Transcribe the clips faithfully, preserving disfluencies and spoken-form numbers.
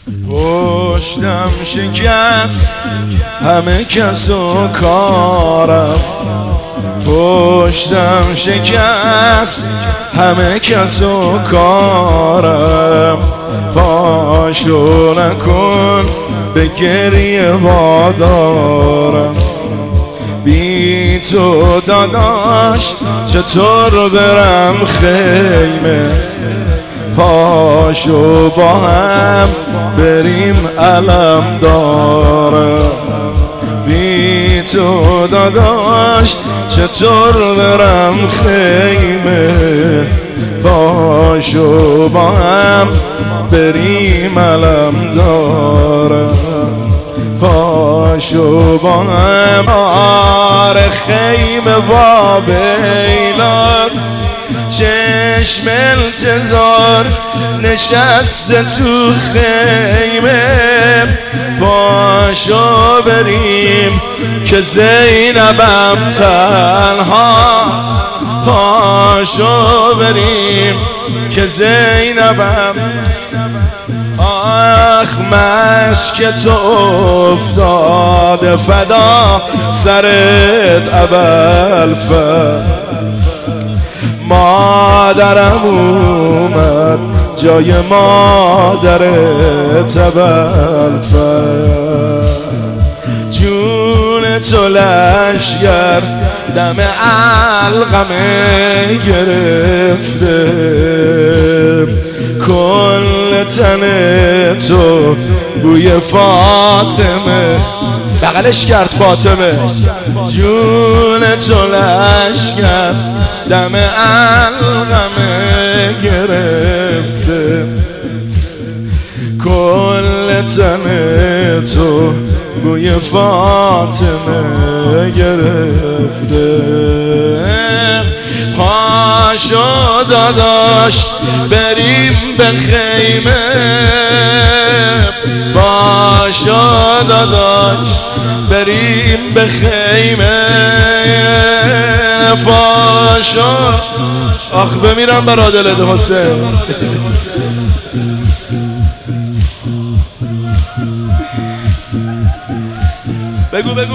پشتم شکست همه کس و کارم، پشتم شکست همه کس و کارم. پاشو نکن به گریه وادارم، بی تو داداش چطور برم خیمه. پاشو با هم بریم علم دارم، بی تو داداش چطور برم خیمه. پاشو با هم بریم علم دارم، پاشو با هم. آره خیمه با بیلاست، چشم انتظار نشسته تو خیمه. پاشو بریم که زینبم تنهاست، پاشو بریم که زینبم. آخ مشک تو افتاده فدا سرت ابوالفضل، مادرم اومد جای مادرت ابوالفضل. جون تو لشگر دم علقمه گرفته، کل تن تو بوی فاطمه، بغلش کرد فاطمه. جون تو لشگر دم علقمه گرفته، کل تن تو بوی فاطمه گرفته. پاشو داداش بریم به خیمه، پاشو داداش بریم به خیمه. پاشو آخ بمیرم برا دلت حسین. بگو بگو.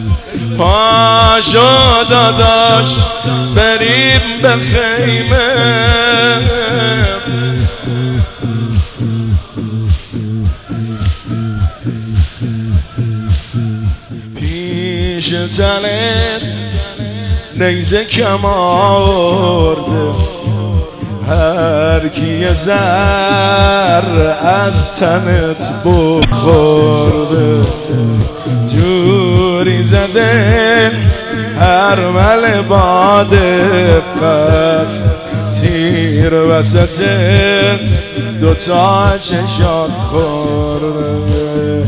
پاشو داداش بریم به خیمه، پیش تنت نیزه کم آورده، هر کی زر از تنت بخورده. جوری زده هر مل با دقت، تیر وسط دوتا چشات خورده.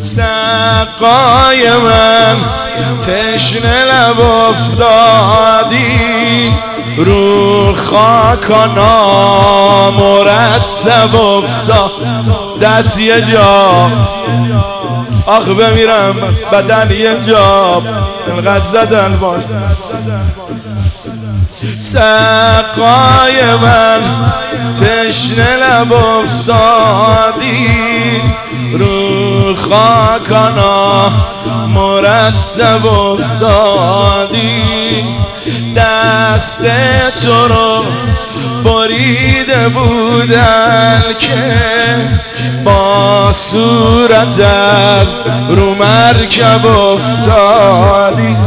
سقای من تشنه لب افتادی، رو خاکانا مرتب افتاد. دست یه جا آخ بمیرم، بدن یه جا انقدر زدن باش. سقای من تشنه لب افتادی، رو خاکانا مرتب افتادی. دست تو رو بریده بودن که با صورت از رو مرکب افتادی.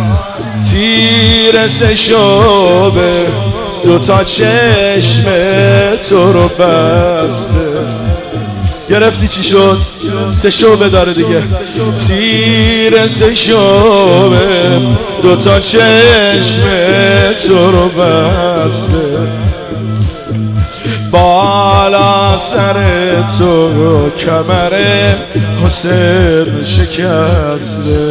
تیر سه شعبه دوتا چشم تو رو بسته. گرفتی چی شد؟ سه شعبه داره دیگه. تیر سه شعبه دوتا چشم تو رو بسته، بالا سر تو کمر حسین شکسته.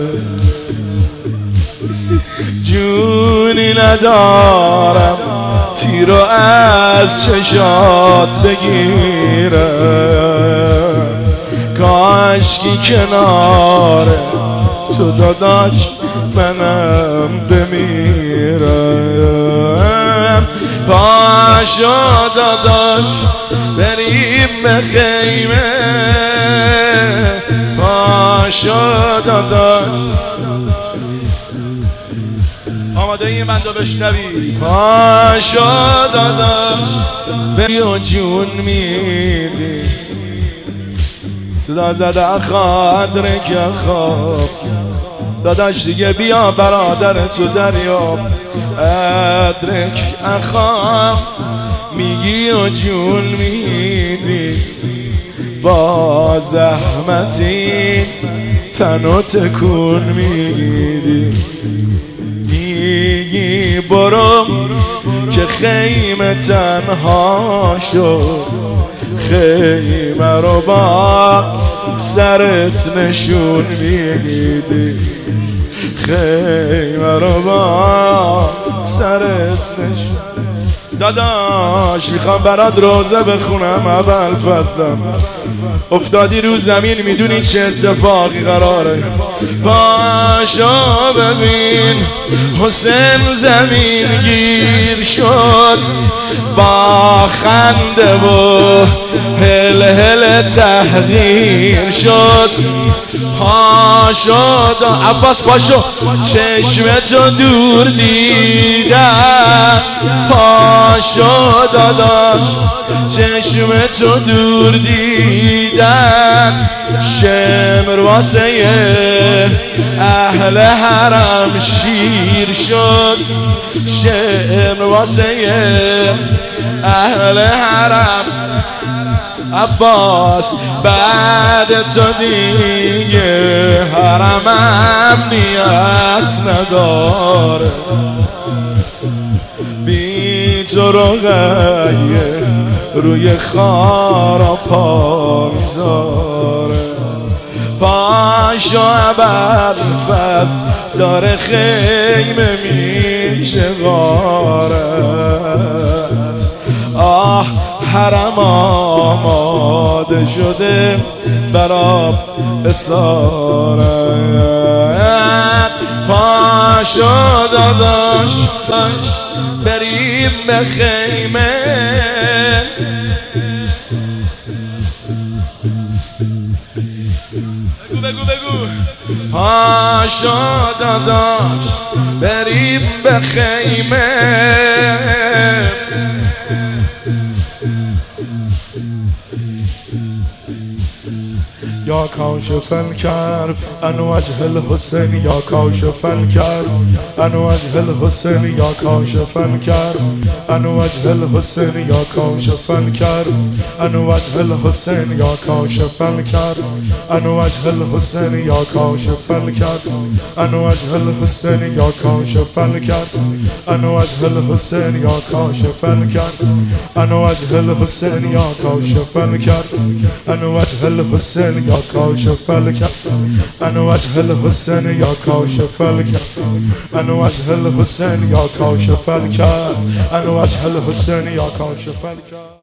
جونی ندارم تیرو از چشات بگیرم، کاشکی کنار تو داداش منم بمیرم. پاشو داداش بریم به خیمه پاشو داداش آماده این بندو بشنوی پاشو داداش بیا جون میدی صدا زده خاطر که خواب داداش دیگه بیا برادر تو دریاب ادرک اخوام میگی و جون میدی با زحمتی تنو تکون میدی میگی برو که خیمه تنها شد خیمه رو با سرت نشون میدی خیمه رو با سرت نشون داداش میخوام برات روزه بخونم اول فصلم افتادی رو زمین میدونی چه اتفاقی قراره پاشو ببین حسین زمین گیر شد با خنده و هل هل تحقیر شد پاشو دا عباس پاشو چشمتو دور دیدم پاشو داداش چشمتو دور دیدم شمر واسه اهل حرم شیر شد شمر واسه اهل حرم عباس بعد تو دیگه حرم امنیت نداره بی تو رقیه روی خارا پا میذاره پاشو عبر فس داره خیمه میشه غارت آه حرم آماده شده برا اسارت پاشو داداش بریم به خیمه بگو بگو بگو پاشو داداش بریم به خیمه یا کاشف الکرب عن وجه الحسین یا کاشف الکرب عن وجه الحسین یا کاشف الکرب عن وجه الحسین یا کاشف الکرب عن وجه الحسین یا کاشف الکرب عن وجه الحسین یا کاشف الکرب عن وجه الحسین یا کاشف الکرب عن وجه الحسین یا کاشف الکرب عن وجه الحسین یا کاشف الکرب عن وجه الحسین یا کاشف الکرب عن وجه الحسین یا کاشف الکرب عن وجه الحسین یا کاشف الکرب عن وجه الحسین یا کاشف الکرب